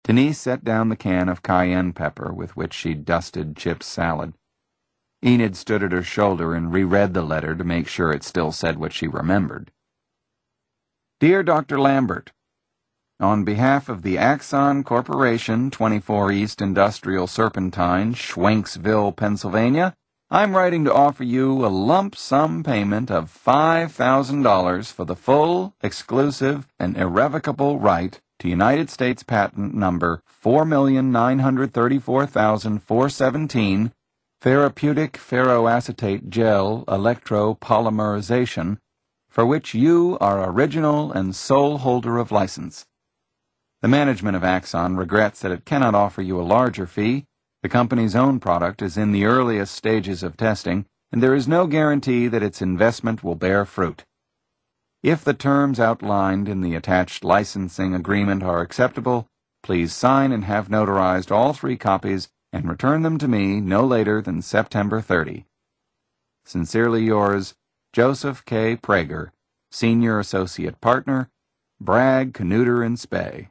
Denise set down the can of cayenne pepper with which she dusted Chip's salad. Enid stood at her shoulder and reread the letter to make sure it still said what she remembered. Dear Dr. Lambert, on behalf of the Axon Corporation, 24 East Industrial Serpentine, Schwenksville, Pennsylvania, I'm writing to offer you a lump sum payment of $5,000 for the full, exclusive, and irrevocable right to United States Patent Number 4,934,417, Therapeutic Ferroacetate Gel Electropolymerization, for which you are original and sole holder of license. The management of Axon regrets that it cannot offer you a larger fee. The company's own product is in the earliest stages of testing, and there is no guarantee that its investment will bear fruit. If the terms outlined in the attached licensing agreement are acceptable, please sign and have notarized all 3 copies and return them to me no later than September 30. Sincerely yours, Joseph K. Prager, Senior Associate Partner, Bragg, Canuter & Spey.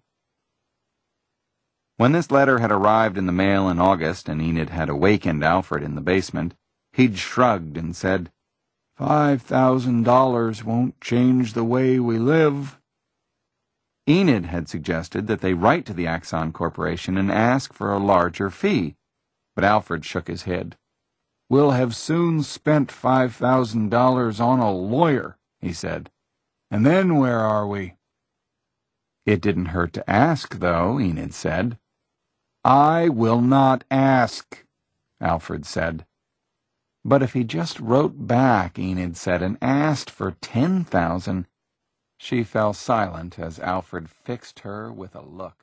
When this letter had arrived in the mail in August and Enid had awakened Alfred in the basement, he'd shrugged and said, $5,000 won't change the way we live. Enid had suggested that they write to the Axon Corporation and ask for a larger fee, but Alfred shook his head. We'll have soon spent $5,000 on a lawyer, he said. And then where are we? It didn't hurt to ask, though, Enid said. I will not ask, Alfred said. But if he just wrote back, Enid said, and asked for $10,000, she fell silent as Alfred fixed her with a look.